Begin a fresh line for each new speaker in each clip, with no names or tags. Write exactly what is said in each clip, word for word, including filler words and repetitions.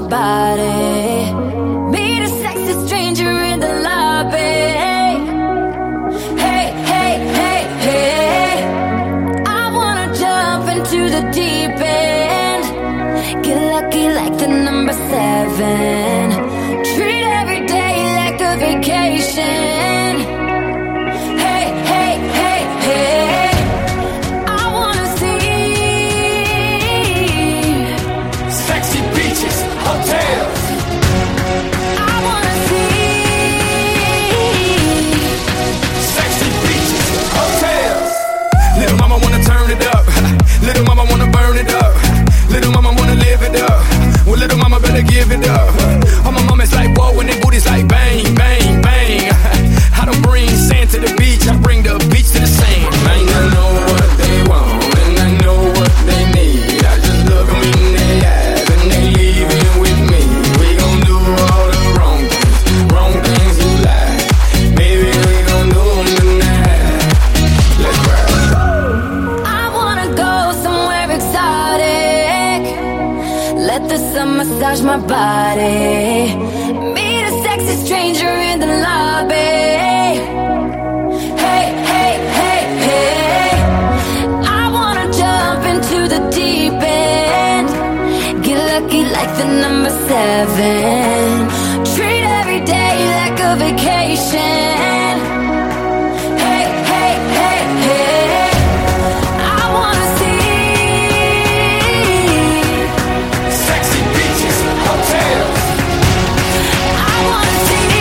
body. Meet a sexy stranger in the lobby. Hey, hey, hey, hey, I wanna jump into the deep end. Get lucky like the number seven. Treat every day like a vacation. Hey, hey, hey, hey, I wanna see
sexy beaches, hotels.
I wanna see
Sexy beaches, hotels. Little mama wanna turn it up. Little mama wanna burn it up. Little mama wanna live it up. Well, little mama better give it up. All my mamas like whoa, and they booties like bang, bang, bang. I don't bring sand to the beach, I bring the beach to the sand. Man, I know what they want, and I know what they need. I just look them in their eyes, and they leaving with me. We gon' do all the wrong things, wrong things you like. Maybe we gon' do them tonight. Let's ride.
I wanna go somewhere exotic. Let the sun massage my body. Meet a sexy stranger in the lobby. Hey, hey, hey, hey, I wanna jump into the deep end. Get lucky like the number seven. Treat every day like a vacation. Hey, hey, hey, hey, I wanna see
Sexy beaches, hotels.
I wanna see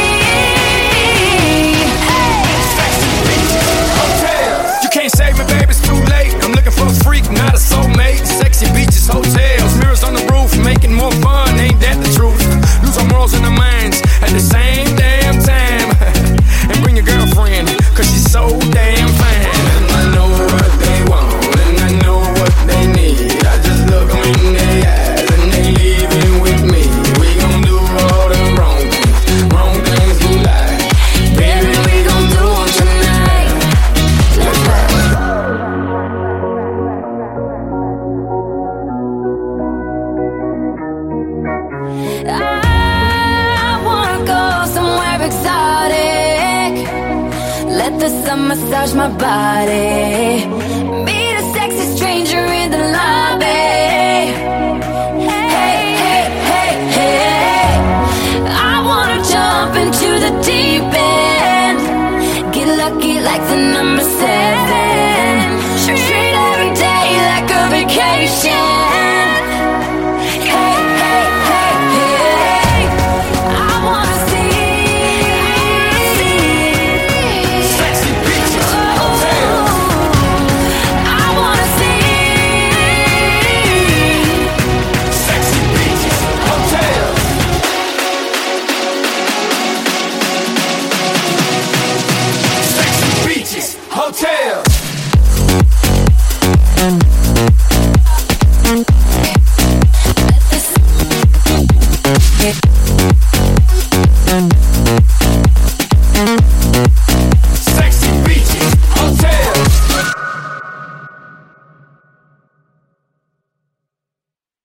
hey.
Sexy beaches, hotels. You can't save me, baby, it's too late. I'm looking for a freak, not a soulmate. Sexy beaches, hotels. Mirrors on the roof, making more fun, ain't that the truth? Lose our morals and our minds at the same damn time. And bring your girlfriend, cause she's so damn fine. And I know what they want, and I know what they need. I just look them in their eyes, and they leaving with me. We gon' do all the wrong things, wrong things you like.
Baby, we gon' do 'em tonight. Let's ride. I wanna go somewhere exotic. Let the sun massage my body. Meet a sexy stranger in the lobby. Hey, hey, hey, hey, I wanna jump into the deep end. Get lucky like the number seven. Treat every day like a vacation. Hey, hey, hey, hey, I wanna see
Sexy beaches, hotels.
I wanna see
Sexy beaches, hotels. Sexy beaches, hotels.
Let this